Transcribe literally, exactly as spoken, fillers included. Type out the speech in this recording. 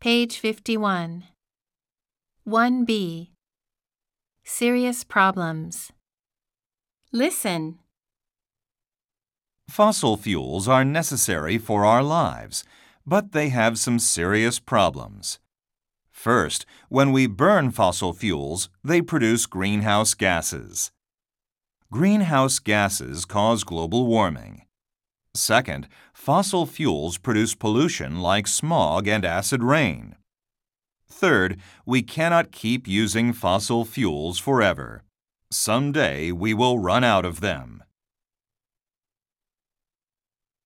Page fifty-one. one B. Serious problems. Listen. Fossil fuels are necessary for our lives, but they have some serious problems. First, when we burn fossil fuels, they produce greenhouse gases. Greenhouse gases cause global warming. Second, fossil fuels produce pollution like smog and acid rain. Third, we cannot keep using fossil fuels forever. Someday we will run out of them.